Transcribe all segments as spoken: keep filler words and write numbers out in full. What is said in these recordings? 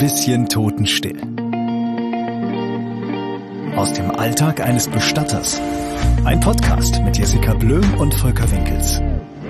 bisschen totenstill. Aus dem Alltag eines Bestatters. Ein Podcast mit Jessica Blöhm und Volker Winkels.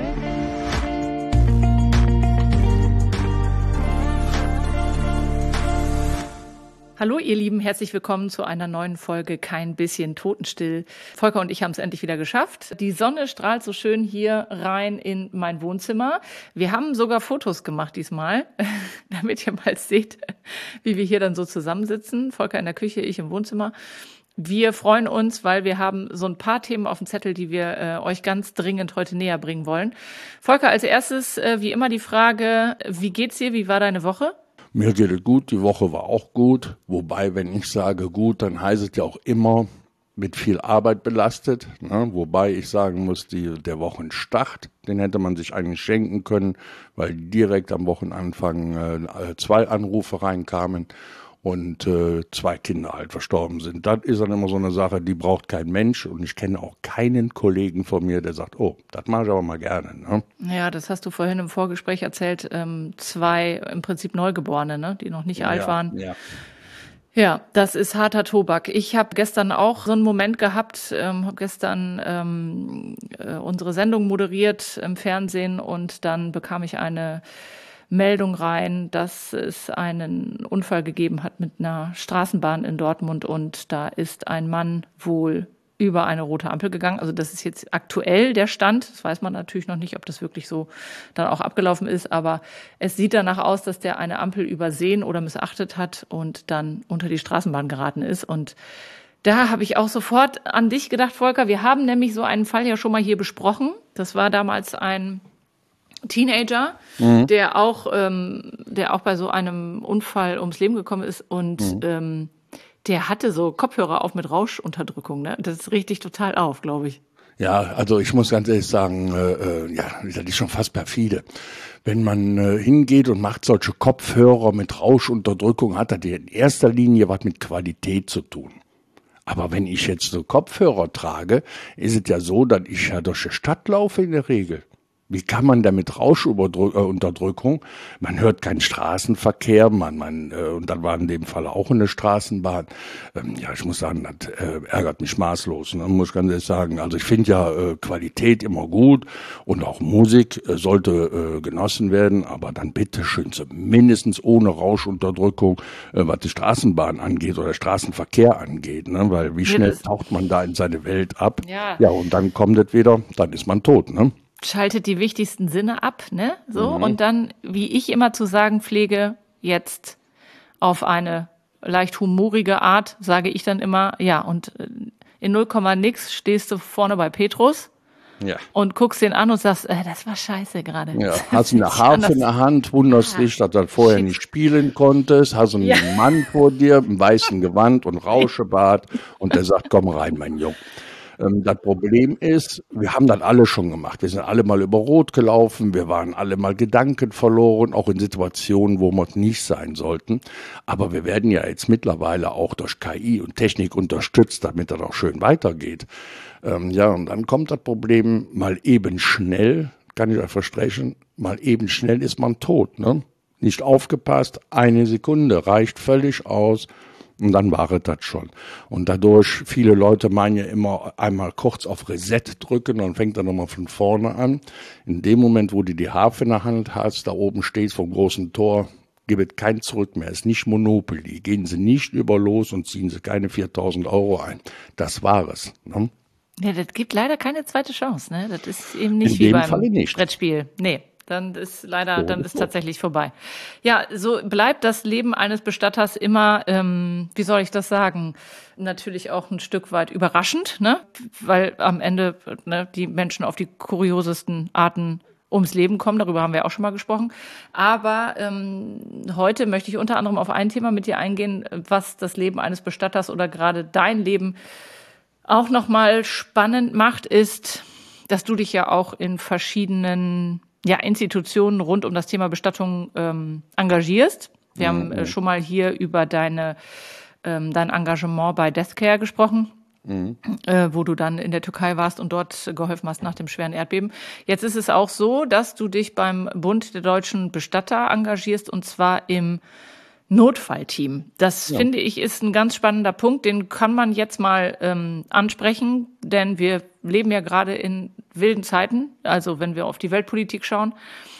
Hallo ihr Lieben, herzlich willkommen zu einer neuen Folge Kein bisschen totenstill. Volker und ich haben es endlich wieder geschafft. Die Sonne strahlt so schön hier rein in mein Wohnzimmer. Wir haben sogar Fotos gemacht diesmal, damit ihr mal seht, wie wir hier dann so zusammensitzen. Volker in der Küche, ich im Wohnzimmer. Wir freuen uns, weil wir haben so ein paar Themen auf dem Zettel, die wir äh, euch ganz dringend heute näher bringen wollen. Volker, als erstes äh, wie immer die Frage, wie geht's dir, wie war deine Woche? Mir geht es gut, die Woche war auch gut, wobei, wenn ich sage gut, dann heißt es ja auch immer mit viel Arbeit belastet, ne? Wobei ich sagen muss, die, der Wochenstart, den hätte man sich eigentlich schenken können, weil direkt am Wochenanfang äh, zwei Anrufe reinkamen und äh, zwei Kinder halt verstorben sind. Das ist dann immer so eine Sache, die braucht kein Mensch und ich kenne auch keinen Kollegen von mir, der sagt, oh, das mache ich aber mal gerne. Ne? Ja, das hast du vorhin im Vorgespräch erzählt, ähm, zwei im Prinzip Neugeborene, ne, die noch nicht ja, alt waren. Ja. Ja, das ist harter Tobak. Ich habe gestern auch so einen Moment gehabt, ähm, habe gestern ähm, äh, unsere Sendung moderiert im Fernsehen und dann bekam ich eine Meldung rein, dass es einen Unfall gegeben hat mit einer Straßenbahn in Dortmund und da ist ein Mann wohl über eine rote Ampel gegangen. Also das ist jetzt aktuell der Stand. Das weiß man natürlich noch nicht, ob das wirklich so dann auch abgelaufen ist, aber es sieht danach aus, dass der eine Ampel übersehen oder missachtet hat und dann unter die Straßenbahn geraten ist. Und da habe ich auch sofort an dich gedacht, Volker. Wir haben nämlich so einen Fall ja schon mal hier besprochen. Das war damals ein Teenager, mhm. der auch, ähm, der auch bei so einem Unfall ums Leben gekommen ist und mhm. ähm, der hatte so Kopfhörer auf mit Rauschunterdrückung, ne? Das riecht dich total auf, glaube ich. Ja, also ich muss ganz ehrlich sagen, äh, ja, das ist schon fast perfide. Wenn man äh, hingeht und macht solche Kopfhörer mit Rauschunterdrückung, hat das in erster Linie was mit Qualität zu tun. Aber wenn ich jetzt so Kopfhörer trage, ist es ja so, dass ich ja durch die Stadt laufe in der Regel. Wie kann man da mit Rauschunterdrückung? Man hört keinen Straßenverkehr, man, man, äh, und dann war in dem Fall auch eine Straßenbahn. Ähm, ja, ich muss sagen, das äh, ärgert mich maßlos, ne? Muss ich ganz ehrlich sagen. Also ich finde ja äh, Qualität immer gut und auch Musik äh, sollte äh, genossen werden, aber dann bitte schön mindestens ohne Rauschunterdrückung, äh, was die Straßenbahn angeht oder Straßenverkehr angeht, ne? Weil wie schnell taucht man da in seine Welt ab? Ja, ja, und dann kommt es wieder, dann ist man tot, ne? Schaltet die wichtigsten Sinne ab, ne? So, mhm. Und dann, wie ich immer zu sagen pflege, jetzt auf eine leicht humorige Art, sage ich dann immer, ja, und in null Komma nix stehst du vorne bei Petrus ja. und guckst den an und sagst, äh, das war scheiße gerade. Ja, hast eine Harfe in der Hand, wunderst dich, dass du vorher Shit. nicht spielen konntest, hast einen ja. Mann vor dir im weißen Gewand und Rauschebart und der sagt, komm rein, mein Junge. Das Problem ist, wir haben das alle schon gemacht. Wir sind alle mal über Rot gelaufen, wir waren alle mal Gedanken verloren, auch in Situationen, wo wir nicht sein sollten. Aber wir werden ja jetzt mittlerweile auch durch K I und Technik unterstützt, damit das auch schön weitergeht. Ähm, ja, und dann kommt das Problem mal eben schnell, kann ich euch versprechen, mal eben schnell ist man tot, ne? Nicht aufgepasst, eine Sekunde reicht völlig aus. Und dann war es das schon. Und dadurch, viele Leute meinen ja immer einmal kurz auf Reset drücken und fängt dann nochmal von vorne an. In dem Moment, wo du die Harfe in der Hand hast, da oben stehst vom großen Tor, gibt es kein Zurück mehr. Es ist nicht Monopoly. Gehen Sie nicht über los und ziehen Sie keine viertausend Euro ein. Das war es. Ne? Ja, das gibt leider keine zweite Chance. Ne? Das ist eben nicht in wie beim Falle nicht. Brettspiel. Nee. Dann ist leider, dann ist tatsächlich vorbei. Ja, so bleibt das Leben eines Bestatters immer, ähm, wie soll ich das sagen, natürlich auch ein Stück weit überraschend, ne? Weil am Ende ne, die Menschen auf die kuriosesten Arten ums Leben kommen. Darüber haben wir auch schon mal gesprochen. Aber ähm, heute möchte ich unter anderem auf ein Thema mit dir eingehen, was das Leben eines Bestatters oder gerade dein Leben auch nochmal spannend macht, ist, dass du dich ja auch in verschiedenen ja, Institutionen rund um das Thema Bestattung ähm, engagierst. Wir mhm. haben äh, schon mal hier über deine ähm, dein Engagement bei Deathcare gesprochen. Mhm. Äh, wo du dann in der Türkei warst und dort geholfen hast nach dem schweren Erdbeben. Jetzt ist es auch so, dass du dich beim Bund der deutschen Bestatter engagierst und zwar im Notfallteam. Das Ja. finde ich ist ein ganz spannender Punkt. Den kann man jetzt mal ähm, ansprechen, denn wir leben ja gerade in wilden Zeiten. Also wenn wir auf die Weltpolitik schauen.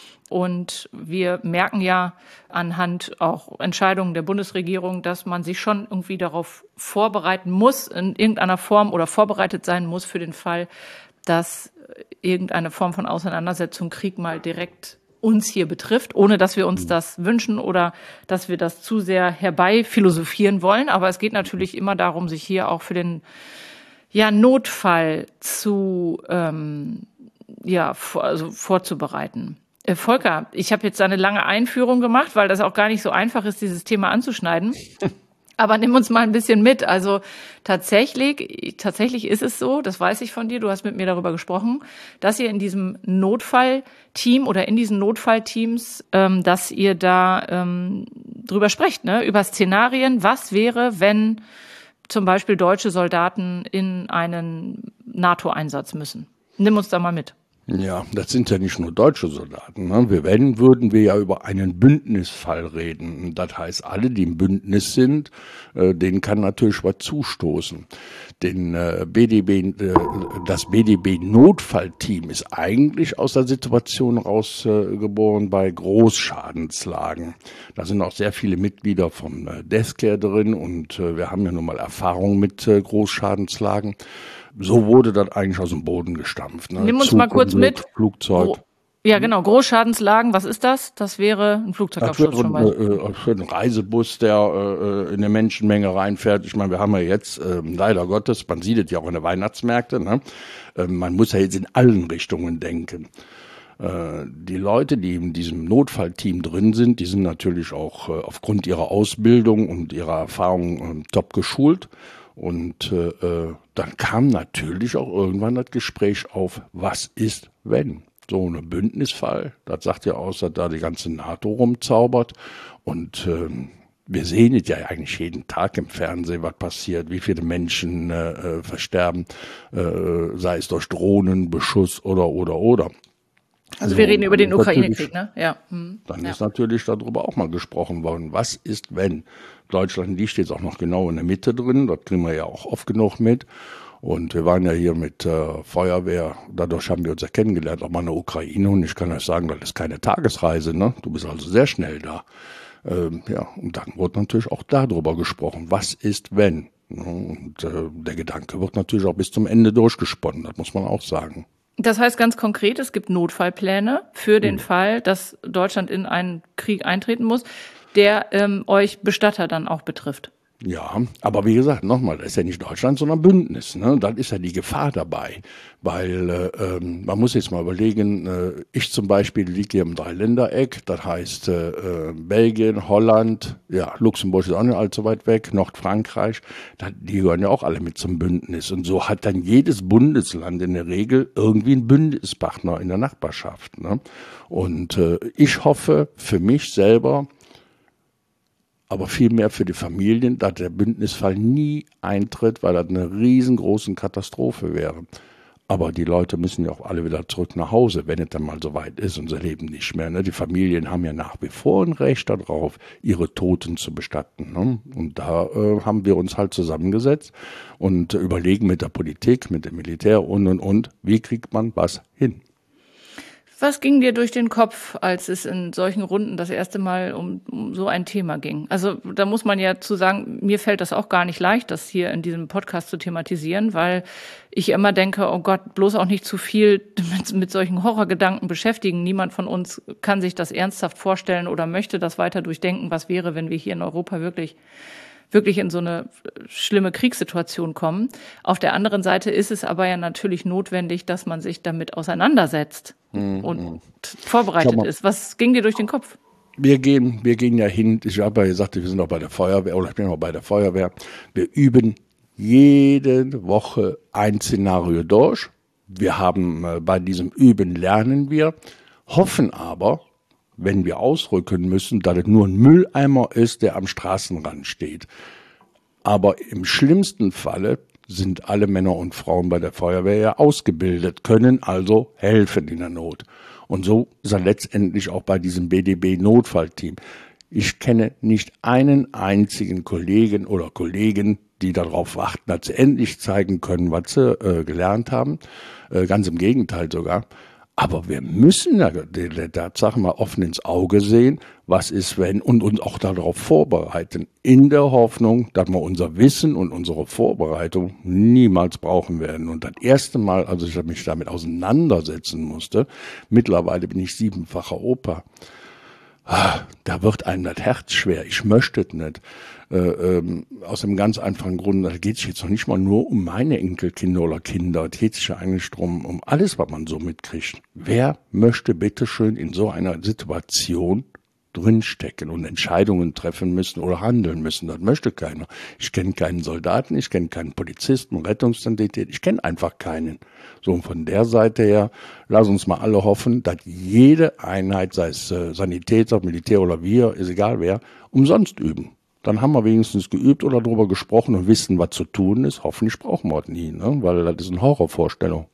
Und wir merken ja anhand auch Entscheidungen der Bundesregierung, dass man sich schon irgendwie darauf vorbereiten muss, in irgendeiner Form oder vorbereitet sein muss für den Fall, dass irgendeine Form von Auseinandersetzung, Krieg mal direkt uns hier betrifft, ohne dass wir uns das wünschen oder dass wir das zu sehr herbei philosophieren wollen. Aber es geht natürlich immer darum, sich hier auch für den ja, Notfall zu ähm, ja, vor, also vorzubereiten. Äh, Volker, ich habe jetzt eine lange Einführung gemacht, weil das auch gar nicht so einfach ist, dieses Thema anzuschneiden. Aber nimm uns mal ein bisschen mit. Also tatsächlich, tatsächlich ist es so, das weiß ich von dir, du hast mit mir darüber gesprochen, dass ihr in diesem Notfallteam oder in diesen Notfallteams, ähm, dass ihr da ähm, drüber sprecht, ne? Über Szenarien. Was wäre, wenn zum Beispiel deutsche Soldaten in einen NATO-Einsatz müssen? Nimm uns da mal mit. Ja, das sind ja nicht nur deutsche Soldaten. Ne? Wir, wenn, würden wir ja über einen Bündnisfall reden. Das heißt, alle, die im Bündnis sind, äh, denen kann natürlich was zustoßen. Den, äh, B D B, äh, das B D B-Notfallteam ist eigentlich aus der Situation rausgeboren äh, bei Großschadenslagen. Da sind auch sehr viele Mitglieder vom äh, Desk drin und äh, wir haben ja nun mal Erfahrung mit äh, Großschadenslagen. So wurde das eigentlich aus dem Boden gestampft. Ne? Nimm uns Zug, mal kurz Unglück, mit. Flugzeug. Gro- ja, genau. Großschadenslagen, was ist das? Das wäre ein Flugzeugabsturz schon mal. Äh, für einen Reisebus, der äh, in eine Menschenmenge reinfährt. Ich meine, wir haben ja jetzt, äh, leider Gottes, man sieht es ja auch in den Weihnachtsmärkten, ne? äh, man muss ja jetzt in allen Richtungen denken. Äh, die Leute, die in diesem Notfallteam drin sind, die sind natürlich auch äh, aufgrund ihrer Ausbildung und ihrer Erfahrung äh, top geschult. Und äh, dann kam natürlich auch irgendwann das Gespräch auf, was ist, wenn? So ein Bündnisfall, das sagt ja aus, dass da die ganze NATO rumzaubert. Und ähm, wir sehen es ja eigentlich jeden Tag im Fernsehen, was passiert, wie viele Menschen äh, versterben, äh, sei es durch Drohnenbeschuss oder, oder, oder. Also wir So, reden über den dann ist Ukraine-Krieg, ne? Ja. Hm. Dann ja. ist natürlich darüber auch mal gesprochen worden. Was ist, wenn? Deutschland liegt jetzt auch noch genau in der Mitte drin. Das kriegen wir ja auch oft genug mit. Und wir waren ja hier mit äh, Feuerwehr. Dadurch haben wir uns ja kennengelernt, auch mal in der Ukraine. Und ich kann euch sagen, das ist keine Tagesreise, ne? Du bist also sehr schnell da. Ähm, ja, und dann wurde natürlich auch darüber gesprochen. Was ist, wenn? Und äh, der Gedanke wird natürlich auch bis zum Ende durchgesponnen. Das muss man auch sagen. Das heißt ganz konkret, es gibt Notfallpläne für den mhm. Fall, dass Deutschland in einen Krieg eintreten muss, der ähm, euch Bestatter dann auch betrifft. Ja, aber wie gesagt, nochmal, das ist ja nicht Deutschland, sondern Bündnis. Ne? Dann ist ja die Gefahr dabei, weil äh, ähm, man muss jetzt mal überlegen, äh, ich zum Beispiel liege hier im Dreiländereck, das heißt äh, Belgien, Holland, ja, Luxemburg ist auch nicht allzu weit weg, Nordfrankreich, da, die gehören ja auch alle mit zum Bündnis. Und so hat dann jedes Bundesland in der Regel irgendwie einen Bündnispartner in der Nachbarschaft. Ne? Und äh, ich hoffe für mich selber, aber vielmehr für die Familien, dass der Bündnisfall nie eintritt, weil das eine riesengroße Katastrophe wäre. Aber die Leute müssen ja auch alle wieder zurück nach Hause, wenn es dann mal so weit ist und sie leben nicht mehr. Ne? Die Familien haben ja nach wie vor ein Recht darauf, ihre Toten zu bestatten. Ne? Und da äh, haben wir uns halt zusammengesetzt und überlegen mit der Politik, mit dem Militär und, und, und, wie kriegt man was hin? Was ging dir durch den Kopf, als es in solchen Runden das erste Mal um, um so ein Thema ging? Also da muss man ja zu sagen, mir fällt das auch gar nicht leicht, das hier in diesem Podcast zu thematisieren, weil ich immer denke, oh Gott, bloß auch nicht zu viel mit, mit solchen Horrorgedanken beschäftigen. Niemand von uns kann sich das ernsthaft vorstellen oder möchte das weiter durchdenken, was wäre, wenn wir hier in Europa wirklich wirklich in so eine schlimme Kriegssituation kommen. Auf der anderen Seite ist es aber ja natürlich notwendig, dass man sich damit auseinandersetzt mhm. und vorbereitet ist. Was ging dir durch den Kopf? Wir gehen, wir gehen ja hin, ich habe ja gesagt, wir sind auch bei der Feuerwehr, oder ich bin auch bei der Feuerwehr. Wir üben jede Woche ein Szenario durch. Wir haben äh, bei diesem Üben lernen wir, hoffen aber, wenn wir ausrücken müssen, dass es nur ein Mülleimer ist, der am Straßenrand steht. Aber im schlimmsten Falle sind alle Männer und Frauen bei der Feuerwehr ja ausgebildet, können also helfen in der Not. Und so ist er letztendlich auch bei diesem B D B-Notfallteam. Ich kenne nicht einen einzigen Kollegen oder Kollegin, die darauf warten, dass sie endlich zeigen können, was sie äh, gelernt haben. Äh, ganz im Gegenteil sogar. Aber wir müssen ja der Tatsache mal offen ins Auge sehen, was ist, wenn, und uns auch darauf vorbereiten, in der Hoffnung, dass wir unser Wissen und unsere Vorbereitung niemals brauchen werden. Und das erste Mal, als ich mich damit auseinandersetzen musste, mittlerweile bin ich siebenfacher Opa, ah, da wird einem das Herz schwer. Ich möchte es nicht. Äh, ähm, aus einem ganz einfachen Grund, da geht es jetzt noch nicht mal nur um meine Enkelkinder oder Kinder, es geht sich ja eigentlich drum, um alles, was man so mitkriegt. Wer möchte bitte schön in so einer Situation drinstecken und Entscheidungen treffen müssen oder handeln müssen? Das möchte keiner. Ich kenne keinen Soldaten, ich kenne keinen Polizisten, Rettungssanitäter, ich kenne einfach keinen. So, und von der Seite her, lass uns mal alle hoffen, dass jede Einheit, sei es äh, Sanitäter, Militär oder wir, ist egal wer, umsonst üben. Dann haben wir wenigstens geübt oder darüber gesprochen und wissen, was zu tun ist. Hoffentlich brauchen wir es nie, ne? Weil das ist eine Horrorvorstellung.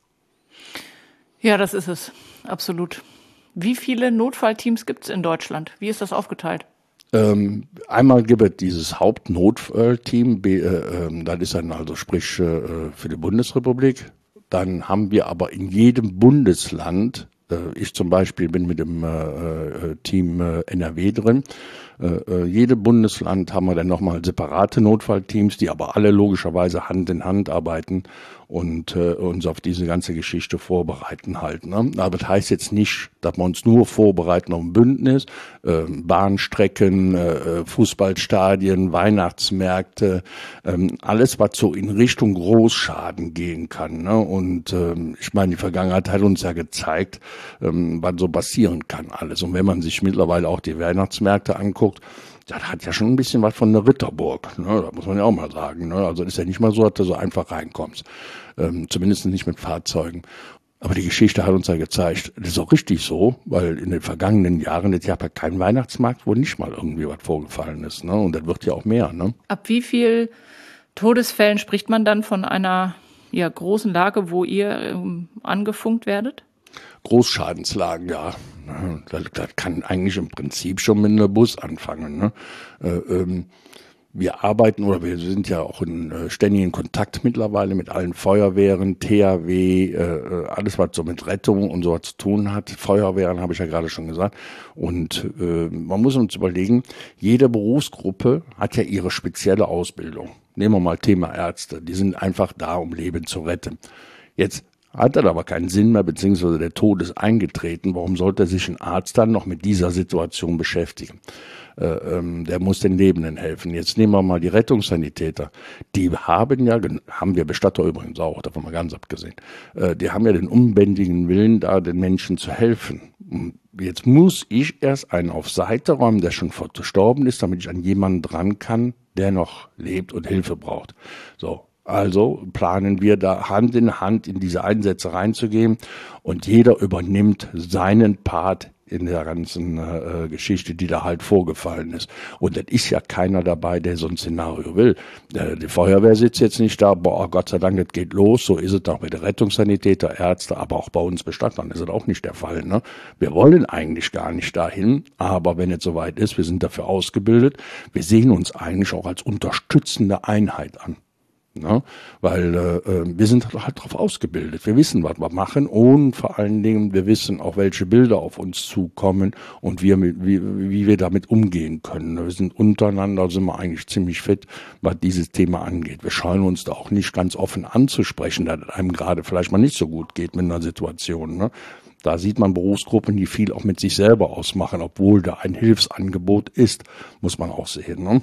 Ja, das ist es. Absolut. Wie viele Notfallteams gibt es in Deutschland? Wie ist das aufgeteilt? Ähm, einmal gibt es dieses Hauptnotfallteam, äh, äh, das ist dann also sprich äh, für die Bundesrepublik. Dann haben wir aber in jedem Bundesland, äh, ich zum Beispiel bin mit dem äh, Team äh, N R W drin, Äh, jede Bundesland haben wir dann nochmal separate Notfallteams, die aber alle logischerweise Hand in Hand arbeiten und äh, uns auf diese ganze Geschichte vorbereiten halt. Ne? Aber das heißt jetzt nicht, dass wir uns nur vorbereiten auf ein Bündnis, äh, Bahnstrecken, äh, Fußballstadien, Weihnachtsmärkte, äh, alles, was so in Richtung Großschaden gehen kann. Ne? Und äh, ich meine, die Vergangenheit hat uns ja gezeigt, äh, was so passieren kann alles. Und wenn man sich mittlerweile auch die Weihnachtsmärkte anguckt, das hat ja schon ein bisschen was von einer Ritterburg, ne? Das muss man ja auch mal sagen. Ne? Also ist ja nicht mal so, dass du so einfach reinkommst, ähm, zumindest nicht mit Fahrzeugen. Aber die Geschichte hat uns ja gezeigt, das ist auch richtig so, weil in den vergangenen Jahren, es gab ja keinen Weihnachtsmarkt, wo nicht mal irgendwie was vorgefallen ist. Ne? Und das wird ja auch mehr. Ne? Ab wie viel Todesfällen spricht man dann von einer ja, großen Lage, wo ihr ähm, angefunkt werdet? Großschadenslagen, ja. Das, das kann eigentlich im Prinzip schon mit einem Bus anfangen. Ne? Äh, ähm, wir arbeiten oder wir sind ja auch in äh, ständigen Kontakt mittlerweile mit allen Feuerwehren, T H W, äh, alles was so mit Rettung und so was zu tun hat. Feuerwehren habe ich ja gerade schon gesagt. Und äh, man muss uns überlegen, jede Berufsgruppe hat ja ihre spezielle Ausbildung. Nehmen wir mal Thema Ärzte. Die sind einfach da, um Leben zu retten. Jetzt hat das aber keinen Sinn mehr, beziehungsweise der Tod ist eingetreten. Warum sollte sich ein Arzt dann noch mit dieser Situation beschäftigen? Äh, ähm, der muss den Lebenden helfen. Jetzt nehmen wir mal die Rettungssanitäter. Die haben ja, haben wir Bestatter übrigens auch, davon mal ganz abgesehen, äh, die haben ja den unbändigen Willen, da den Menschen zu helfen. Und jetzt muss ich erst einen auf Seite räumen, der schon verstorben ist, damit ich an jemanden dran kann, der noch lebt und Hilfe braucht. So. Also planen wir da Hand in Hand in diese Einsätze reinzugehen und jeder übernimmt seinen Part in der ganzen äh, Geschichte, die da halt vorgefallen ist. Und das ist ja keiner dabei, der so ein Szenario will. Äh, die Feuerwehr sitzt jetzt nicht da, boah, Gott sei Dank, das geht los. So ist es auch bei den Rettungssanitäter, Ärzte, aber auch bei uns Bestattern ist es auch nicht der Fall. Ne? Wir wollen eigentlich gar nicht dahin, aber wenn es soweit ist, wir sind dafür ausgebildet, wir sehen uns eigentlich auch als unterstützende Einheit an. Ne? Weil äh, wir sind halt darauf ausgebildet. Wir wissen, was wir machen und vor allen Dingen, wir wissen auch, welche Bilder auf uns zukommen und wir mit, wie, wie wir damit umgehen können. Wir sind untereinander, sind wir eigentlich ziemlich fit, was dieses Thema angeht. Wir scheuen uns da auch nicht ganz offen anzusprechen, dass es einem gerade vielleicht mal nicht so gut geht mit einer Situation. Ne? Da sieht man Berufsgruppen, die viel auch mit sich selber ausmachen, obwohl da ein Hilfsangebot ist, muss man auch sehen. Ne?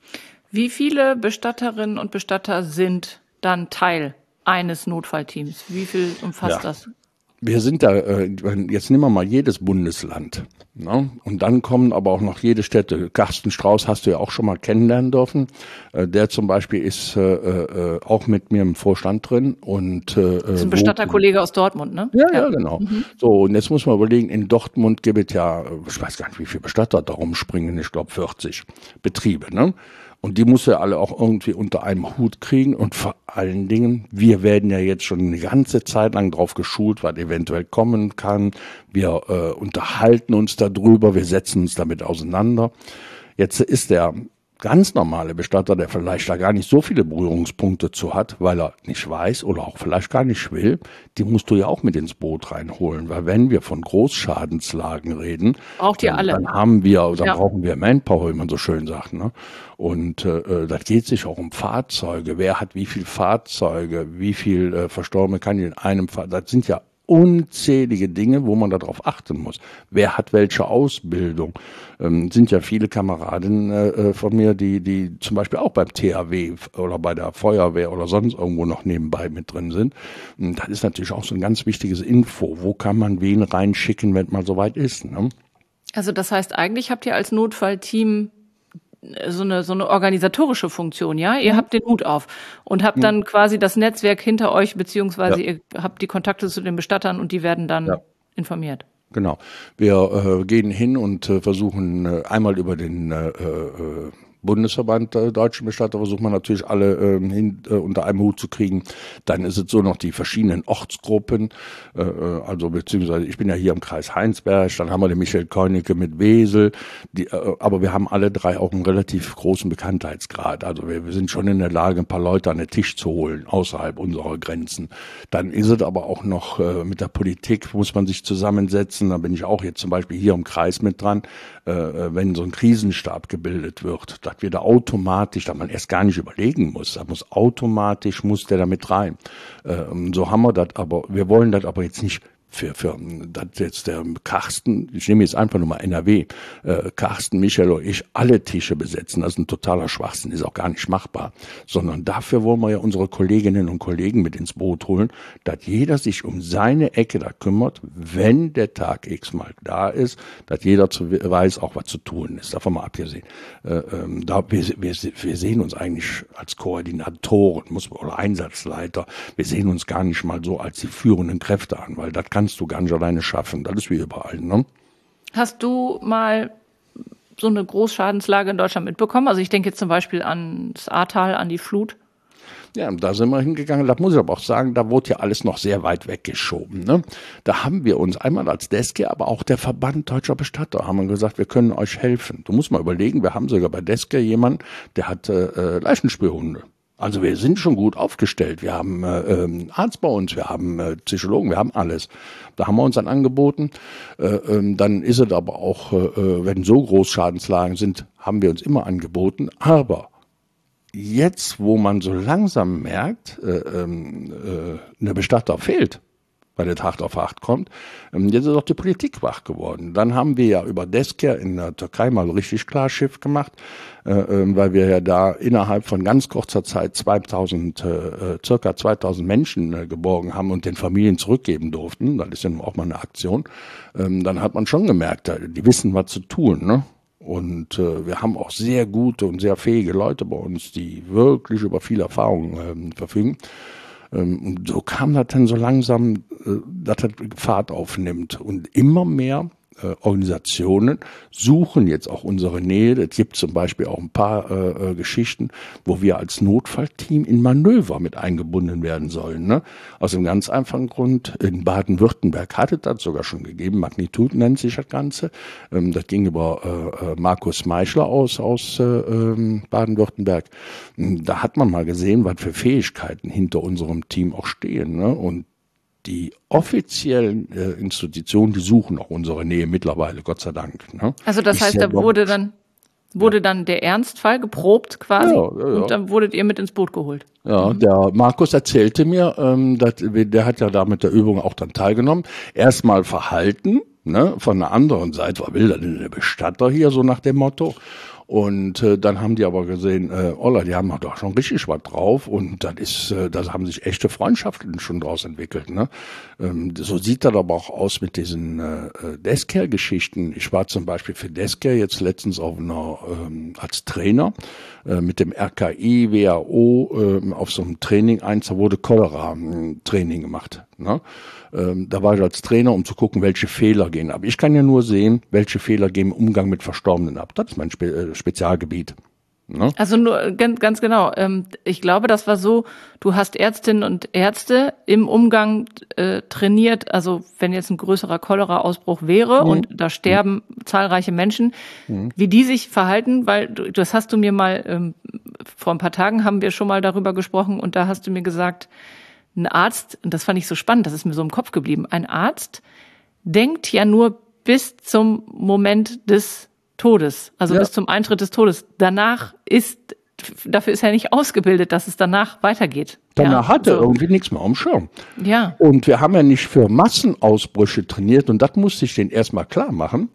Wie viele Bestatterinnen und Bestatter sind dann Teil eines Notfallteams? Wie viel umfasst ja. das? Wir sind da, jetzt nehmen wir mal jedes Bundesland. Ne? Und dann kommen aber auch noch jede Städte. Carsten Strauß hast du ja auch schon mal kennenlernen dürfen. Der zum Beispiel ist äh, auch mit mir im Vorstand drin. Und, äh, das ist ein Bestatterkollege aus Dortmund, ne? Ja, ja, ja genau. Mhm. So, und jetzt muss man überlegen, in Dortmund gibt es ja, ich weiß gar nicht, wie viele Bestatter da rumspringen, ich glaube vierzig Betriebe, ne? Und die muss er alle auch irgendwie unter einem Hut kriegen. Und vor allen Dingen, wir werden ja jetzt schon eine ganze Zeit lang drauf geschult, was eventuell kommen kann. Wir äh, unterhalten uns darüber, wir setzen uns damit auseinander. Jetzt ist der ganz normale Bestatter, der vielleicht da gar nicht so viele Berührungspunkte zu hat, weil er nicht weiß oder auch vielleicht gar nicht will, die musst du ja auch mit ins Boot reinholen. Weil wenn wir von Großschadenslagen reden, braucht ihr dann, alle. dann haben wir, dann Ja. brauchen wir Manpower, wie man so schön sagt. Ne? Und äh, das geht sich auch um Fahrzeuge. Wer hat wie viel Fahrzeuge, wie viel äh, Verstorbene kann in einem Fahrzeug, das sind ja unzählige Dinge, wo man darauf achten muss. Wer hat welche Ausbildung? Ähm, sind ja viele Kameraden äh, von mir, die die zum Beispiel auch beim T H W oder bei der Feuerwehr oder sonst irgendwo noch nebenbei mit drin sind. Und das ist natürlich auch so ein ganz wichtiges Info. Wo kann man wen reinschicken, wenn mal soweit ist? Ne? Also das heißt, eigentlich habt ihr als Notfallteam so eine so eine organisatorische Funktion, ja? Ihr habt den Hut auf und habt dann quasi das Netzwerk hinter euch, beziehungsweise ja. ihr habt die Kontakte zu den Bestattern und die werden dann ja. informiert. Genau. Wir äh, gehen hin und äh, versuchen äh, einmal über den äh, äh, Bundesverband der deutschen Bestatter versucht man natürlich alle äh, hin, äh, unter einem Hut zu kriegen. Dann ist es so noch die verschiedenen Ortsgruppen, äh, also beziehungsweise ich bin ja hier im Kreis Heinsberg, dann haben wir den Michael Keunicke mit Wesel, die, äh, aber wir haben alle drei auch einen relativ großen Bekanntheitsgrad. Also wir, wir sind schon in der Lage, ein paar Leute an den Tisch zu holen, außerhalb unserer Grenzen. Dann ist es aber auch noch äh, mit der Politik, muss man sich zusammensetzen. Da bin ich auch jetzt zum Beispiel hier im Kreis mit dran, äh, wenn so ein Krisenstab gebildet wird, da wir da automatisch, da man erst gar nicht überlegen muss, da muss automatisch, muss der da mit rein. Ähm, so haben wir das, aber wir wollen das aber jetzt nicht für, für das jetzt der Carsten, ich nehme jetzt einfach nur mal N R W, äh, Carsten, Michael und ich alle Tische besetzen, das ist ein totaler Schwachsinn, ist auch gar nicht machbar, sondern dafür wollen wir ja unsere Kolleginnen und Kollegen mit ins Boot holen, dass jeder sich um seine Ecke da kümmert, wenn der Tag X mal da ist, dass jeder zu, weiß auch, was zu tun ist, davon mal abgesehen. Äh, ähm, da, wir, wir, wir sehen uns eigentlich als Koordinatoren muss, oder Einsatzleiter, wir sehen uns gar nicht mal so als die führenden Kräfte an, weil das kann kannst du gar nicht alleine schaffen. Das ist wie überall. Ne? Hast du mal so eine Großschadenslage in Deutschland mitbekommen? Also ich denke jetzt zum Beispiel ans Ahrtal, an die Flut. Ja, da sind wir hingegangen. Da muss ich aber auch sagen, da wurde ja alles noch sehr weit weggeschoben. Ne? Da haben wir uns einmal als Deske, aber auch der Verband Deutscher Bestatter, haben wir gesagt, wir können euch helfen. Du musst mal überlegen, wir haben sogar bei Deske jemanden, der hat äh, Leichenspürhunde. Also wir sind schon gut aufgestellt. Wir haben äh, ähm, Arzt bei uns, wir haben äh, Psychologen, wir haben alles. Da haben wir uns dann angeboten. Äh, ähm, dann ist es aber auch, äh, wenn so Großschadenslagen sind, haben wir uns immer angeboten. Aber jetzt, wo man so langsam merkt, äh, äh, eine Bestatter fehlt, weil der Tag auf acht kommt. Jetzt ist auch die Politik wach geworden. Dann haben wir ja über Desker in der Türkei mal richtig klar Schiff gemacht, äh, weil wir ja da innerhalb von ganz kurzer Zeit zweitausend, äh, circa zweitausend Menschen äh, geborgen haben und den Familien zurückgeben durften. Das ist ja auch mal eine Aktion. Ähm, dann hat man schon gemerkt, die wissen, was zu tun, ne? Und äh, wir haben auch sehr gute und sehr fähige Leute bei uns, die wirklich über viel Erfahrung äh, verfügen. Und so kam das dann so langsam, dass das Fahrt aufnimmt. Und immer mehr äh, Organisationen suchen jetzt auch unsere Nähe. Es gibt zum Beispiel auch ein paar äh, Geschichten, wo wir als Notfallteam in Manöver mit eingebunden werden sollen. Ne? Aus dem ganz einfachen Grund, in Baden-Württemberg hat es das sogar schon gegeben. Magnitude nennt sich das Ganze. Ähm, das ging über äh, Markus Meischler aus, aus äh, Baden-Württemberg. Da hat man mal gesehen, was für Fähigkeiten hinter unserem Team auch stehen. Ne? Und die offiziellen äh, Institutionen, die suchen auch unsere Nähe mittlerweile, Gott sei Dank. Ne? Also das ich heißt, da wurde dann wurde ja. dann der Ernstfall geprobt quasi ja, ja, ja. und dann wurdet ihr mit ins Boot geholt. Ja, mhm. Der Markus erzählte mir, ähm, dass, der hat ja da mit der Übung auch dann teilgenommen. Erstmal verhalten, ne, von der anderen Seite, was will denn der Bestatter hier, so nach dem Motto. Und äh, dann haben die aber gesehen, äh, Olla, die haben doch schon richtig was drauf und das ist, äh, da haben sich echte Freundschaften schon draus entwickelt. Ne? Ähm, so sieht das aber auch aus mit diesen äh, Desker-Geschichten. Ich war zum Beispiel für Desker jetzt letztens auf einer ähm, als Trainer äh, mit dem R K I, W H O äh, auf so einem Training eins, da wurde Cholera-Training gemacht. Ne? Ähm, da war ich als Trainer, um zu gucken, welche Fehler gehen ab. Ich kann ja nur sehen, welche Fehler gehen im Umgang mit Verstorbenen ab. Das ist mein Spe- äh, Spezialgebiet. Ne? Also nur ganz, ganz genau. Ich glaube, das war so, du hast Ärztinnen und Ärzte im Umgang äh, trainiert, also wenn jetzt ein größerer Cholera-Ausbruch wäre mhm. und da sterben mhm. zahlreiche Menschen, mhm. wie die sich verhalten, weil du, das hast du mir mal, ähm, vor ein paar Tagen haben wir schon mal darüber gesprochen und da hast du mir gesagt, ein Arzt, und das fand ich so spannend, das ist mir so im Kopf geblieben, ein Arzt denkt ja nur bis zum Moment des Todes, also ja. bis zum Eintritt des Todes. Danach ist, dafür ist er nicht ausgebildet, dass es danach weitergeht. Danach ja, hat er so. irgendwie nichts mehr am Schirm. Ja. Und wir haben ja nicht für Massenausbrüche trainiert und das musste ich denen erstmal klar machen.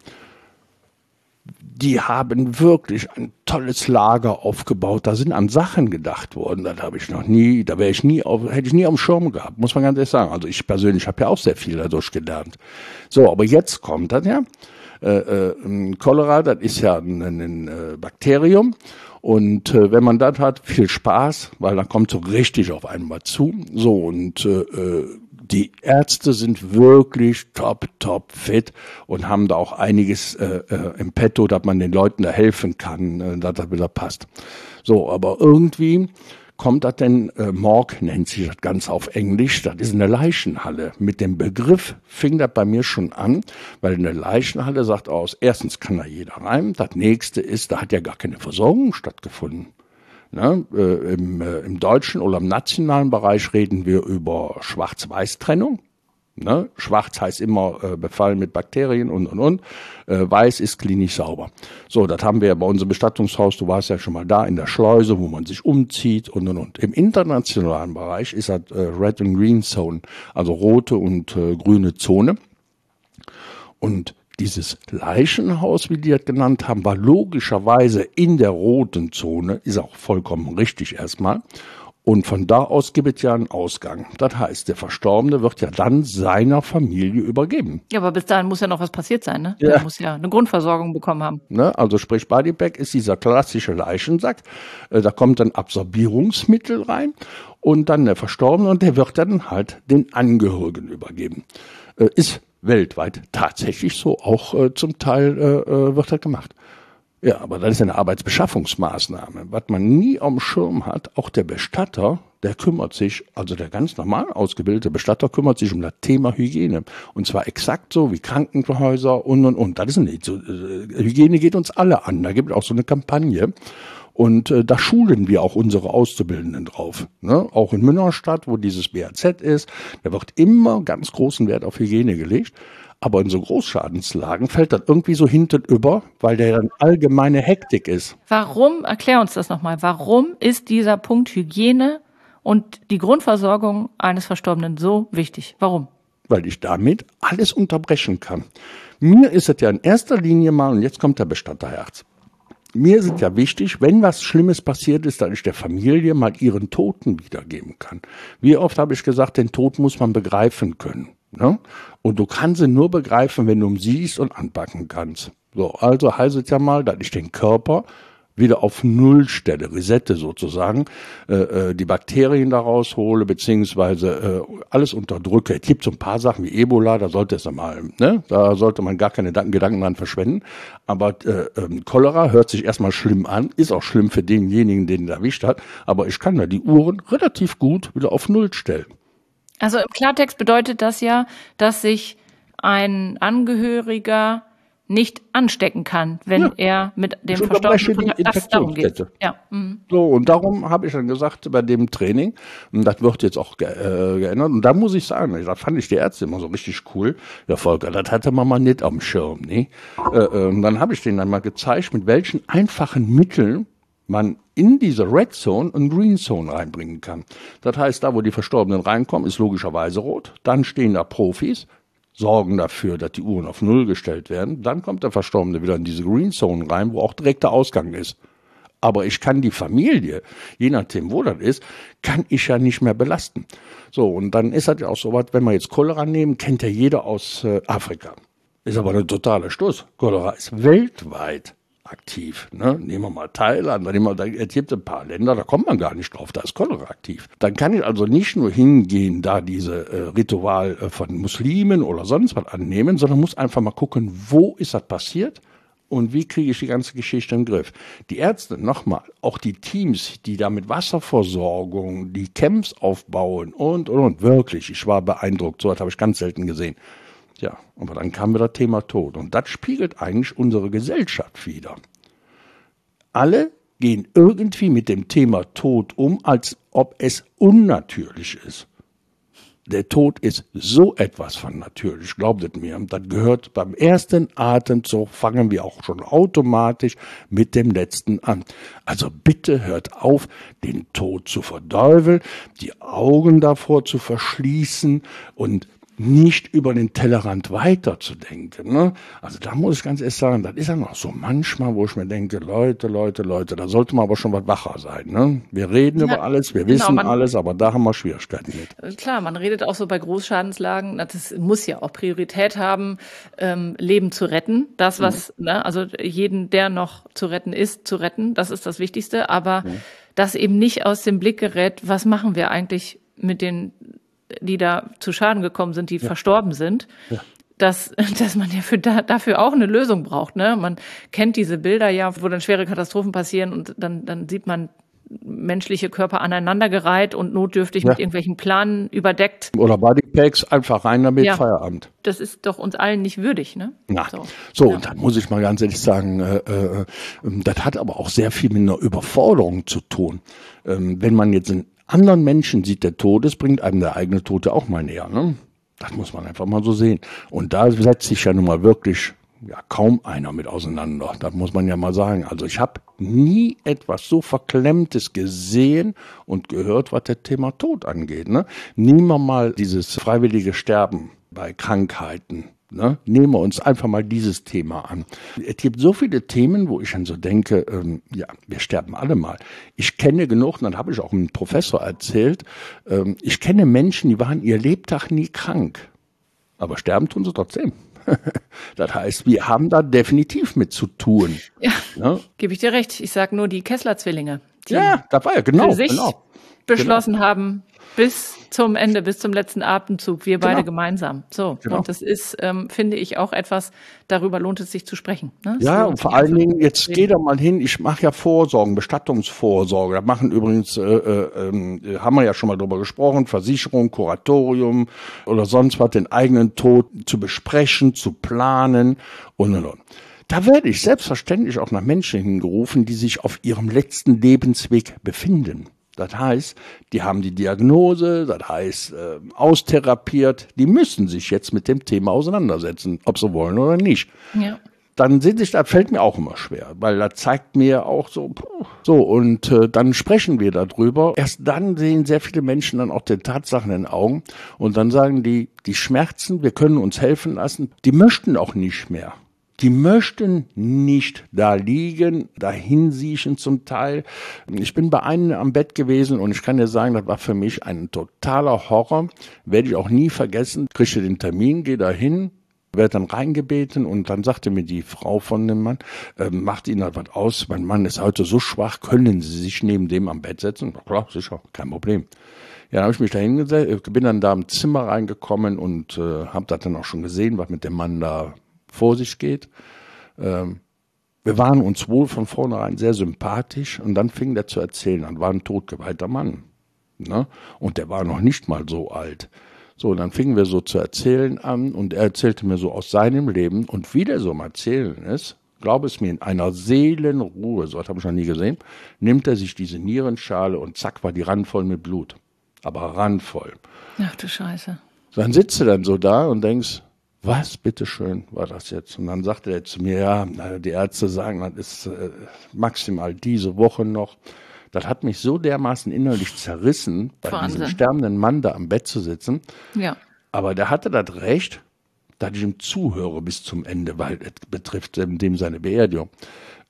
Die haben wirklich ein tolles Lager aufgebaut. Da sind an Sachen gedacht worden. Das habe ich noch nie, da wäre ich nie auf, hätte ich nie am Schirm gehabt, muss man ganz ehrlich sagen. Also ich persönlich habe ja auch sehr viel dadurch gelernt. So, aber jetzt kommt das ja. Äh, äh, Cholera, das ist ja ein, ein, ein äh, Bakterium und äh, wenn man das hat, viel Spaß, weil dann kommt so richtig auf einmal zu. So und äh, die Ärzte sind wirklich top, top fit und haben da auch einiges äh, äh, im Petto, dass man den Leuten da helfen kann, äh, dass das wieder passt. So, aber irgendwie kommt das denn, äh, Morg nennt sich das Ganze auf Englisch, das ist eine Leichenhalle. Mit dem Begriff fing das bei mir schon an, weil eine Leichenhalle sagt aus, erstens kann da jeder rein, das nächste ist, da hat ja gar keine Versorgung stattgefunden. Ne? Äh, im, äh, Im deutschen oder im nationalen Bereich reden wir über Schwarz-Weiß-Trennung. Ne? Schwarz heißt immer äh, befallen mit Bakterien und, und, und. Äh, Weiß ist klinisch sauber. So, das haben wir ja bei unserem Bestattungshaus, du warst ja schon mal da, in der Schleuse, wo man sich umzieht und, und, und. Im internationalen Bereich ist das äh, Red and Green Zone, also rote und äh, grüne Zone. Und dieses Leichenhaus, wie die das genannt haben, war logischerweise in der roten Zone, ist auch vollkommen richtig erstmal. Und von da aus gibt es ja einen Ausgang. Das heißt, der Verstorbene wird ja dann seiner Familie übergeben. Ja, aber bis dahin muss ja noch was passiert sein, ne? Ja. Der muss ja eine Grundversorgung bekommen haben. Ne? Also sprich, Bodypack ist dieser klassische Leichensack. Äh, da kommt dann Absorbierungsmittel rein und dann der Verstorbene und der wird dann halt den Angehörigen übergeben. Äh, ist weltweit tatsächlich so, auch äh, zum Teil äh, wird das gemacht. Ja, aber das ist eine Arbeitsbeschaffungsmaßnahme. Was man nie am Schirm hat, auch der Bestatter, der kümmert sich, also der ganz normal ausgebildete Bestatter kümmert sich um das Thema Hygiene. Und zwar exakt so wie Krankenhäuser und, und, und. Das ist nicht so. Hygiene geht uns alle an. Da gibt es auch so eine Kampagne. Und äh, da schulen wir auch unsere Auszubildenden drauf. Ne? Auch in Münnerstadt, wo dieses B A Z ist, da wird immer ganz großen Wert auf Hygiene gelegt. Aber in so Großschadenslagen fällt das irgendwie so hinten über, weil der dann allgemeine Hektik ist. Warum, erklär uns das nochmal, warum ist dieser Punkt Hygiene und die Grundversorgung eines Verstorbenen so wichtig? Warum? Weil ich damit alles unterbrechen kann. Mir ist es ja in erster Linie mal, und jetzt kommt der Bestatterherz. Mir ist es ja wichtig, wenn was Schlimmes passiert ist, dass ich der Familie mal ihren Toten wiedergeben kann. Wie oft habe ich gesagt, den Tod muss man begreifen können. Ne? Und du kannst ihn nur begreifen, wenn du ihn siehst und anpacken kannst. So, also heißt es ja mal, dass ich den Körper wieder auf Null stelle, Resette sozusagen, äh, die Bakterien da raushole, beziehungsweise äh, alles unterdrücke. Es gibt so ein paar Sachen wie Ebola, da sollte es mal, ne? Da sollte man gar keine Gedanken dran verschwenden. Aber äh, äh, Cholera hört sich erstmal schlimm an, ist auch schlimm für denjenigen, den er erwischt hat, aber ich kann da die Uhren relativ gut wieder auf Null stellen. Also im Klartext bedeutet das ja, dass sich ein Angehöriger nicht anstecken kann, wenn ja. er mit dem Verstorbenen darum geht. Ja. Mhm. So, und darum habe ich dann gesagt, bei dem Training, und das wird jetzt auch ge äh, geändert, und da muss ich sagen, das fand ich die Ärzte immer so richtig cool, ja Volker, das hatte man mal nicht am Schirm, ne? Äh, äh, und dann habe ich denen dann mal gezeigt, mit welchen einfachen Mitteln man in diese Red Zone und Green Zone reinbringen kann. Das heißt, da wo die Verstorbenen reinkommen, ist logischerweise rot, dann stehen da Profis, sorgen dafür, dass die Uhren auf Null gestellt werden. Dann kommt der Verstorbene wieder in diese Green Zone rein, wo auch direkt der Ausgang ist. Aber ich kann die Familie, je nachdem, wo das ist, kann ich ja nicht mehr belasten. So, und dann ist das ja auch so was, wenn wir jetzt Cholera nehmen, kennt ja jeder aus äh, Afrika. Ist aber eine totale Stoß. Cholera ist weltweit aktiv. Ne? Nehmen wir mal Thailand, da, wir, da gibt es ein paar Länder, da kommt man gar nicht drauf, da ist Cholera aktiv. Dann kann ich also nicht nur hingehen, da diese äh, Ritual äh, von Muslimen oder sonst was annehmen, sondern muss einfach mal gucken, wo ist das passiert und wie kriege ich die ganze Geschichte in den Griff. Die Ärzte, nochmal, auch die Teams, die da mit Wasserversorgung, die Camps aufbauen und, und, und, wirklich, ich war beeindruckt, so etwas habe ich ganz selten gesehen. Ja, aber dann kam wieder das Thema Tod und das spiegelt eigentlich unsere Gesellschaft wider. Alle gehen irgendwie mit dem Thema Tod um, als ob es unnatürlich ist. Der Tod ist so etwas von natürlich, glaubt es mir. Das gehört beim ersten Atemzug, fangen wir auch schon automatisch mit dem letzten an. Also bitte hört auf, den Tod zu verdeufeln, die Augen davor zu verschließen und nicht über den Tellerrand weiterzudenken. Ne? Also da muss ich ganz ehrlich sagen, das ist ja noch so manchmal, wo ich mir denke, Leute, Leute, Leute, da sollte man aber schon was wacher sein. Ne? Wir reden ja, über alles, wir genau, wissen man, alles, aber da haben wir Schwierigkeiten mit. Klar, man redet auch so bei Großschadenslagen, das muss ja auch Priorität haben, ähm, Leben zu retten. Das, was, mhm. ne, also jeden, der noch zu retten ist, zu retten, das ist das Wichtigste, aber mhm. das eben nicht aus dem Blick gerät, was machen wir eigentlich mit den die da zu Schaden gekommen sind, die ja. verstorben sind, ja. dass, dass man ja für da, dafür auch eine Lösung braucht. Ne? Man kennt diese Bilder ja, wo dann schwere Katastrophen passieren und dann, dann sieht man menschliche Körper aneinandergereiht und notdürftig ja. mit irgendwelchen Planen überdeckt. Oder Bodypacks, einfach rein damit, ja. Feierabend. Das ist doch uns allen nicht würdig, ne? Na, so, so ja. und da muss ich mal ganz ehrlich sagen, äh, äh, das hat aber auch sehr viel mit einer Überforderung zu tun. Ähm, wenn man jetzt einen anderen Menschen sieht, der Tod ist, bringt einem der eigene Tod ja auch mal näher, ne? Das muss man einfach mal so sehen. Und da setzt sich ja nun mal wirklich ja kaum einer mit auseinander. Das muss man ja mal sagen. Also ich habe nie etwas so Verklemmtes gesehen und gehört, was das Thema Tod angeht. Ne? Nehmen wir mal dieses freiwillige Sterben bei Krankheiten. Ne? Nehmen wir uns einfach mal dieses Thema an. Es gibt so viele Themen, wo ich dann so denke, ähm, ja, wir sterben alle mal. Ich kenne genug, dann habe ich auch einem Professor erzählt, ähm, ich kenne Menschen, die waren ihr Lebtag nie krank, aber sterben tun sie trotzdem. Das heißt, wir haben da definitiv mit zu tun. Ja, ne? Gebe ich dir recht. Ich sage nur die Kessler-Zwillinge, die ja, das war ja genau, für sich genau. beschlossen genau. haben, bis zum Ende, bis zum letzten Atemzug, wir beide genau. gemeinsam. So, genau. und das ist, ähm, finde ich, auch etwas, darüber lohnt es sich zu sprechen. Ne? Ja, und vor allen Dingen, jetzt geh da mal hin, ich mache ja Vorsorgen, Bestattungsvorsorge, da machen übrigens, äh, äh, haben wir ja schon mal drüber gesprochen, Versicherung, Kuratorium oder sonst was, den eigenen Tod zu besprechen, zu planen und und und. Da werde ich selbstverständlich auch nach Menschen hingerufen, die sich auf ihrem letzten Lebensweg befinden. Das heißt, die haben die Diagnose, das heißt, äh, austherapiert, die müssen sich jetzt mit dem Thema auseinandersetzen, ob sie wollen oder nicht. Ja. Dann sind sich, das fällt mir auch immer schwer, weil das zeigt mir auch so, puh, so und äh, dann sprechen wir darüber. Erst dann sehen sehr viele Menschen dann auch den Tatsachen in den Augen und dann sagen die, die Schmerzen, wir können uns helfen lassen, die möchten auch nicht mehr. Die möchten nicht da liegen, dahin siechen zum Teil. Ich bin bei einem am Bett gewesen und ich kann dir sagen, das war für mich ein totaler Horror. Werde ich auch nie vergessen. Kriegte den Termin, gehe da hin, werde dann reingebeten und dann sagte mir die Frau von dem Mann, äh, macht Ihnen halt was aus, mein Mann ist heute so schwach, können Sie sich neben dem am Bett setzen? Na klar, sicher, kein Problem. Ja, dann habe ich mich da hingesetzt, bin dann da im Zimmer reingekommen und äh, habe das dann auch schon gesehen, was mit dem Mann da vor sich geht. Ähm, wir waren uns wohl von vornherein sehr sympathisch und dann fing der zu erzählen, dann war ein totgeweihter Mann. Ne? Und der war noch nicht mal so alt. So, und dann fingen wir so zu erzählen an und er erzählte mir so aus seinem Leben und wie der so am Erzählen ist, glaube es mir, in einer Seelenruhe, so was habe ich noch nie gesehen, nimmt er sich diese Nierenschale und zack, war die randvoll mit Blut. Aber randvoll. Ach du Scheiße. Dann sitzt du dann so da und denkst, was, bitteschön, war das jetzt? Und dann sagte er zu mir, ja, die Ärzte sagen, das ist äh, maximal diese Woche noch. Das hat mich so dermaßen innerlich zerrissen, bei Wahnsinn. diesem sterbenden Mann da am Bett zu sitzen. Ja. Aber der hatte das Recht, dass ich ihm zuhöre bis zum Ende, weil es betrifft dem seine Beerdigung.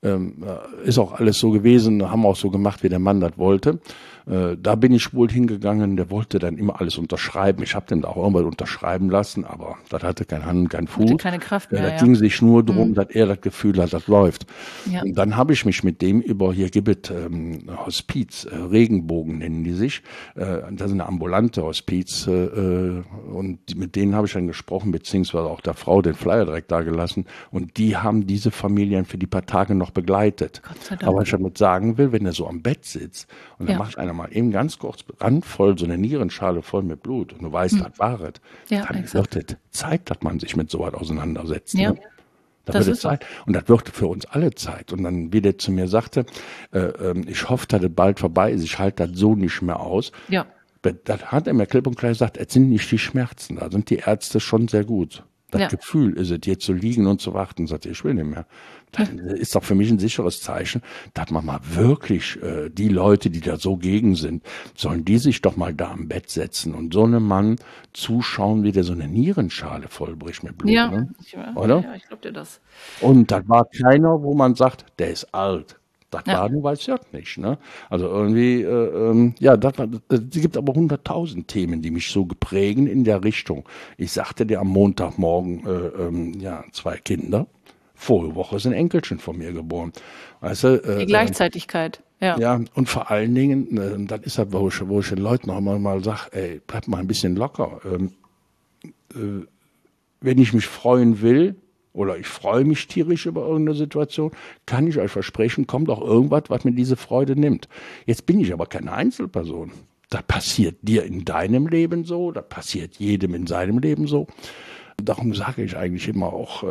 Ähm, ist auch alles so gewesen, haben auch so gemacht, wie der Mann das wollte. Äh, da bin ich wohl hingegangen, der wollte dann immer alles unterschreiben. Ich habe den da auch irgendwann unterschreiben lassen, aber das hatte keine Hand, kein Fuß. Hatte keine Kraft mehr, äh, ja. Das ging sich nur darum, Mhm. dass er das Gefühl hat, das läuft. Ja. Und dann habe ich mich mit dem über, hier gibt es ähm, Hospiz, äh, Regenbogen nennen die sich. Äh, das ist eine ambulante Hospiz äh, und die, mit denen habe ich dann gesprochen, beziehungsweise auch der Frau den Flyer direkt da gelassen. Und die haben diese Familien für die paar Tage noch begleitet. Gott sei Dank. Aber was ich damit sagen will, wenn er so am Bett sitzt und dann Ja. macht einer mal eben ganz kurz randvoll so eine Nierenschale voll mit Blut und du weißt, das war es, Ja, dann exakt. wird es Zeit, dass man sich mit so was auseinandersetzt. Ja. Ne? Da Das wird es ist so. Zeit. Und das wird für uns alle Zeit. Und dann, wie der zu mir sagte, äh, ähm, ich hoffe, dass es bald vorbei ist, ich halte das so nicht mehr aus. Ja. Das hat er mir klipp und klar gesagt, es sind nicht die Schmerzen, da sind die Ärzte schon sehr gut. Das Ja. Gefühl ist es, hier zu liegen und zu warten, sagt er, ich will nicht mehr. Das ist doch für mich ein sicheres Zeichen, dass man mal wirklich, äh, die Leute, die da so gegen sind, sollen die sich doch mal da am Bett setzen und so einem Mann zuschauen, wie der so eine Nierenschale vollbricht mit Blut. Ja, Ne? ich, Oder? ja, ich glaube dir das. Und das war keiner, wo man sagt, der ist alt. Das Ja. war nur, weiß ich nicht. Ne? Also irgendwie, äh, ähm, ja, das war, es gibt aber hunderttausend Themen, die mich so geprägen in der Richtung. Ich sagte dir am Montagmorgen, äh, ähm, ja, zwei Kinder. Vorige Woche ist ein Enkelchen von mir geboren. Weißt du, äh, Die Gleichzeitigkeit. Ja. ja, und vor allen Dingen, äh, das ist halt, wo ich, wo ich den Leuten auch immer mal sage, ey, bleib mal ein bisschen locker. Ähm, äh, wenn ich mich freuen will, oder ich freue mich tierisch über irgendeine Situation, kann ich euch versprechen, kommt auch irgendwas, was mir diese Freude nimmt. Jetzt bin ich aber keine Einzelperson. Das passiert dir in deinem Leben so, das passiert jedem in seinem Leben so. Darum sage ich eigentlich immer auch, äh,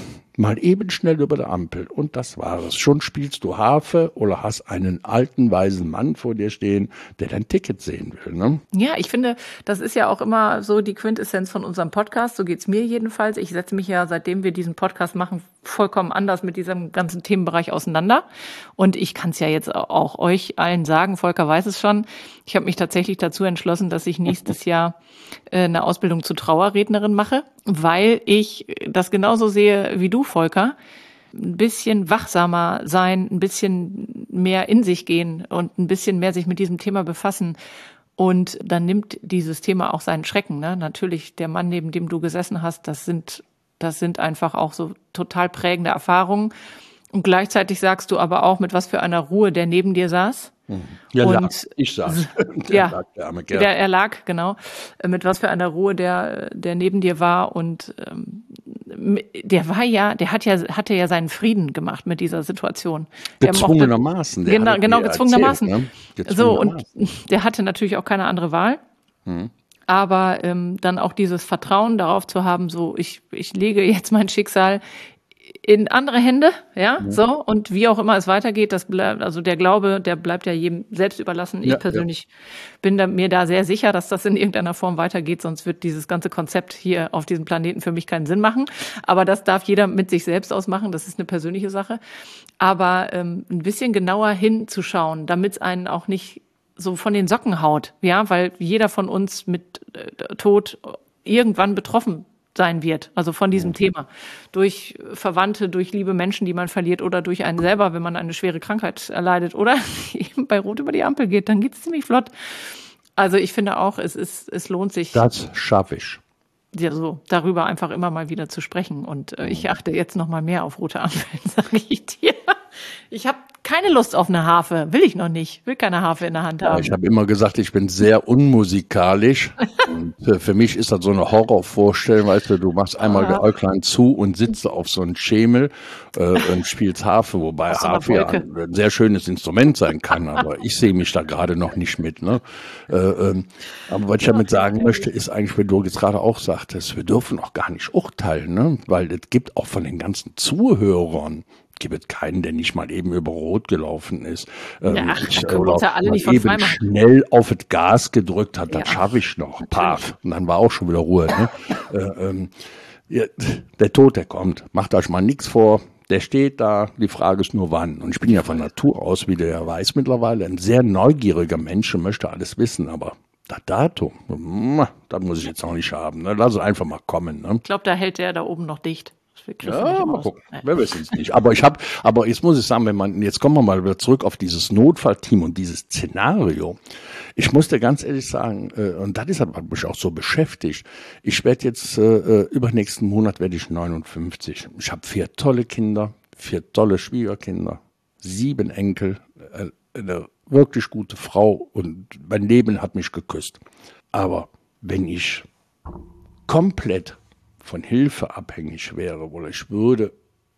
mal eben schnell über der Ampel und das war es. Schon spielst du Harfe oder hast einen alten, weisen Mann vor dir stehen, der dein Ticket sehen will. Ne? Ja, ich finde, das ist ja auch immer so die Quintessenz von unserem Podcast. So geht's mir jedenfalls. Ich setze mich ja, seitdem wir diesen Podcast machen, vollkommen anders mit diesem ganzen Themenbereich auseinander. Und ich kann es ja jetzt auch euch allen sagen, Volker weiß es schon, ich habe mich tatsächlich dazu entschlossen, dass ich nächstes Jahr äh, eine Ausbildung zur Trauerrednerin mache, weil ich das genauso sehe wie du, Volker. Ein bisschen wachsamer sein, ein bisschen mehr in sich gehen und ein bisschen mehr sich mit diesem Thema befassen. Und dann nimmt dieses Thema auch seinen Schrecken. Ne? Natürlich, der Mann, neben dem du gesessen hast, das sind, das sind einfach auch so total prägende Erfahrungen. Und gleichzeitig sagst du aber auch, mit was für einer Ruhe der neben dir saß. Ja, und lag, ich saß. Der ja, lag, der arme Kerl. der, er lag, genau. Mit was für einer Ruhe der, der neben dir war. Und ähm, der war ja, der hat ja, hatte ja seinen Frieden gemacht mit dieser Situation. Der Gezwungenermaßen. mochte, genau, genau, gezwungenermaßen. Erzählt, ne? gezwungenermaßen. So, und der hatte natürlich auch keine andere Wahl. Hm. Aber ähm, dann auch dieses Vertrauen darauf zu haben, so, ich, ich lege jetzt mein Schicksal in andere Hände, ja, ja, so, und wie auch immer es weitergeht, das bleibt, also der Glaube, der bleibt ja jedem selbst überlassen. Ich ja, persönlich ja. bin da, mir da sehr sicher, dass das in irgendeiner Form weitergeht, sonst wird dieses ganze Konzept hier auf diesem Planeten für mich keinen Sinn machen. Aber das darf jeder mit sich selbst ausmachen, das ist eine persönliche Sache. Aber ähm, ein bisschen genauer hinzuschauen, damit es einen auch nicht so von den Socken haut, ja, weil jeder von uns mit äh, Tod irgendwann betroffen sein wird, also von diesem Thema. Durch Verwandte, durch liebe Menschen, die man verliert oder durch einen selber, wenn man eine schwere Krankheit erleidet oder eben bei Rot über die Ampel geht, dann geht's ziemlich flott. Also ich finde auch, es ist, es lohnt sich. Das schaffe ich. Ja, so darüber einfach immer mal wieder zu sprechen. Und äh, ich achte jetzt noch mal mehr auf rote Ampeln, sage ich dir. Ich habe keine Lust auf eine Harfe, will ich noch nicht, will keine Harfe in der Hand haben. Ja, ich habe immer gesagt, ich bin sehr unmusikalisch. Und für, für mich ist das so eine Horrorvorstellung, weißt du, du machst einmal Ah. der Äuglein zu und sitzt auf so einem Schemel äh, und spielst Harfe, wobei Aus so einer Harfe ja Wolke. ein sehr schönes Instrument sein kann, aber ich sehe mich da gerade noch nicht mit. Ne? Äh, ähm, aber was ich damit sagen möchte, ist eigentlich, wie du jetzt gerade auch sagtest, wir dürfen auch gar nicht urteilen, ne? Weil es gibt auch von den ganzen Zuhörern, gibt es keinen, der nicht mal eben über Rot gelaufen ist. Ähm, Ja, ach, ich, da können wir oder uns ja alle mal nicht von eben freimachen. schnell auf das Gas gedrückt hat, das Ja, schaffe ich noch. Paf. Und dann war auch schon wieder Ruhe. Ne? äh, ähm, ja, der Tod, der kommt. Macht euch mal nichts vor. Der steht da. Die Frage ist nur wann. Und ich bin ja von Natur aus, wie du ja weißt mittlerweile, ein sehr neugieriger Mensch und möchte alles wissen. Aber das Datum, das muss ich jetzt noch nicht haben. Ne? Lass es einfach mal kommen. Ne? Ich glaube, da hält der da oben noch dicht. Ja, mal gucken. Wir wissen es nicht. Aber ich habe, aber jetzt muss ich sagen, wenn man, jetzt kommen wir mal wieder zurück auf dieses Notfallteam und dieses Szenario. Ich muss dir ganz ehrlich sagen, äh, und das ist hat mich auch so beschäftigt. Ich werde jetzt, äh, übernächsten Monat werde ich neunundfünfzig. Ich habe vier tolle Kinder, vier tolle Schwiegerkinder, sieben Enkel, äh, eine wirklich gute Frau und mein Leben hat mich geküsst. Aber wenn ich komplett von Hilfe abhängig wäre oder ich würde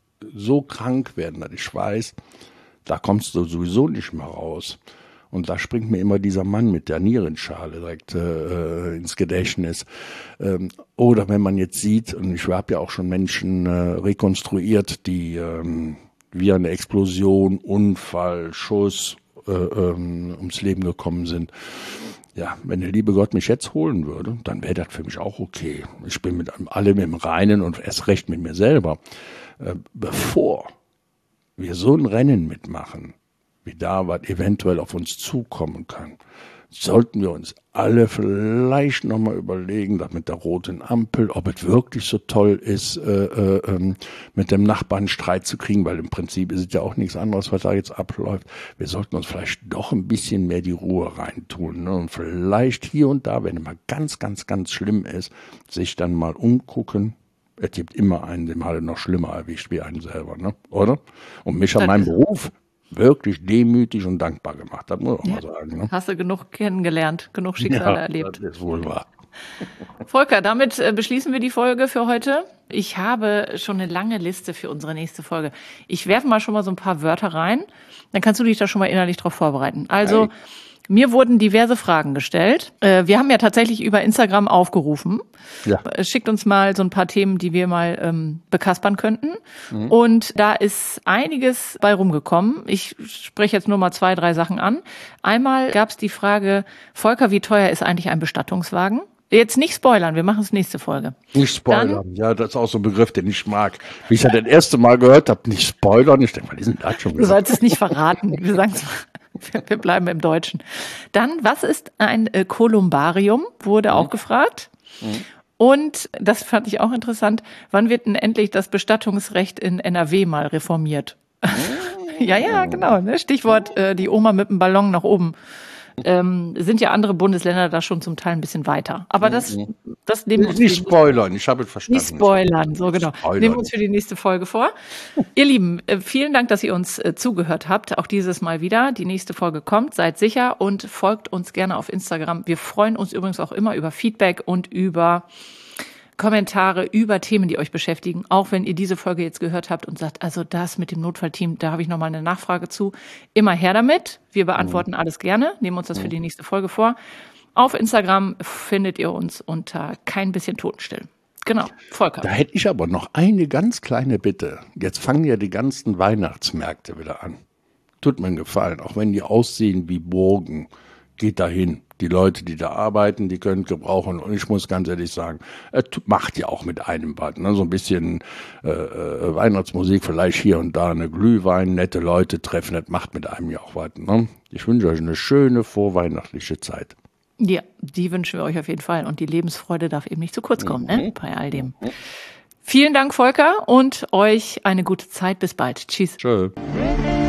so krank werden, dass ich weiß, da kommst du sowieso nicht mehr raus. Und da springt mir immer dieser Mann mit der Nierenschale direkt äh, ins Gedächtnis. Ähm, oder wenn man jetzt sieht, und ich habe ja auch schon Menschen äh, rekonstruiert, die ähm, wie eine Explosion, Unfall, Schuss äh, ähm, ums Leben gekommen sind. Ja, wenn der liebe Gott mich jetzt holen würde, dann wäre das für mich auch okay. Ich bin mit allem im Reinen und erst recht mit mir selber. Äh, bevor wir so ein Rennen mitmachen, wie da was eventuell auf uns zukommen kann, sollten wir uns alle vielleicht nochmal überlegen, dass mit der roten Ampel, ob es wirklich so toll ist, äh, äh, mit dem Nachbarn Streit zu kriegen, weil im Prinzip ist es ja auch nichts anderes, was da jetzt abläuft. Wir sollten uns vielleicht doch ein bisschen mehr die Ruhe reintun, ne? Und vielleicht hier und da, wenn es mal ganz, ganz, ganz schlimm ist, sich dann mal umgucken. Es gibt immer einen, dem halt noch schlimmer erwischt wie einen selber, ne? Oder? Und mich an meinem Beruf wirklich demütig und dankbar gemacht, das muss ich auch ja. mal sagen. Ne? Hast du genug kennengelernt, genug Schicksale ja, erlebt. Das ist wohl wahr. Volker, damit äh, beschließen wir die Folge für heute. Ich habe schon eine lange Liste für unsere nächste Folge. Ich werfe mal schon mal so ein paar Wörter rein, dann kannst du dich da schon mal innerlich drauf vorbereiten. Also, hey. Mir wurden diverse Fragen gestellt. Äh, wir haben ja tatsächlich über Instagram aufgerufen. Ja. Schickt uns mal so ein paar Themen, die wir mal ähm, bekaspern könnten. Mhm. Und da ist einiges bei rumgekommen. Ich spreche jetzt nur mal zwei, drei Sachen an. Einmal gab es die Frage, Volker, wie teuer ist eigentlich ein Bestattungswagen? Jetzt nicht spoilern, wir machen es nächste Folge. Nicht spoilern, Dann, ja, das ist auch so ein Begriff, den ich mag. Wie ich ja das erste Mal gehört habe, nicht spoilern. Ich denke mal, die sind da schon gesagt. Du sollst es nicht verraten. Wir sagen es mal. Wir bleiben im Deutschen. Dann, was ist ein äh, Kolumbarium? Wurde mhm. auch gefragt. Mhm. Und, das fand ich auch interessant, wann wird denn endlich das Bestattungsrecht in N R W mal reformiert? Mhm. ja, ja, genau. Ne? Stichwort, äh, die Oma mit dem Ballon nach oben. Ähm, sind ja andere Bundesländer da schon zum Teil ein bisschen weiter. Aber das, mhm. das nehmen wir uns nicht spoilern, ich habe es verstanden. Nicht spoilern, so genau. Spoilern. Nehmen wir uns für die nächste Folge vor. Ihr Lieben, vielen Dank, dass ihr uns äh, zugehört habt, auch dieses Mal wieder. Die nächste Folge kommt, seid sicher und folgt uns gerne auf Instagram. Wir freuen uns übrigens auch immer über Feedback und über Kommentare über Themen, die euch beschäftigen, auch wenn ihr diese Folge jetzt gehört habt und sagt, also das mit dem Notfallteam, da habe ich nochmal eine Nachfrage zu. Immer her damit. Wir beantworten mhm. alles gerne, nehmen uns das für die nächste Folge vor. Auf Instagram findet ihr uns unter kein bisschen Totenstill. Genau, Volker. Da hätte ich aber noch eine ganz kleine Bitte. Jetzt fangen ja die ganzen Weihnachtsmärkte wieder an. Tut mir einen Gefallen, auch wenn die aussehen wie Burgen, geht dahin. Die Leute, die da arbeiten, die können gebrauchen. Und ich muss ganz ehrlich sagen, es macht ja auch mit einem was. Ne? So ein bisschen äh, Weihnachtsmusik, vielleicht hier und da eine Glühwein, nette Leute treffen, das macht mit einem ja auch was. Ne? Ich wünsche euch eine schöne vorweihnachtliche Zeit. Ja, die wünschen wir euch auf jeden Fall. Und die Lebensfreude darf eben nicht zu kurz kommen, mhm. ne? Bei all dem. Mhm. Vielen Dank, Volker, und euch eine gute Zeit. Bis bald. Tschüss. Tschö.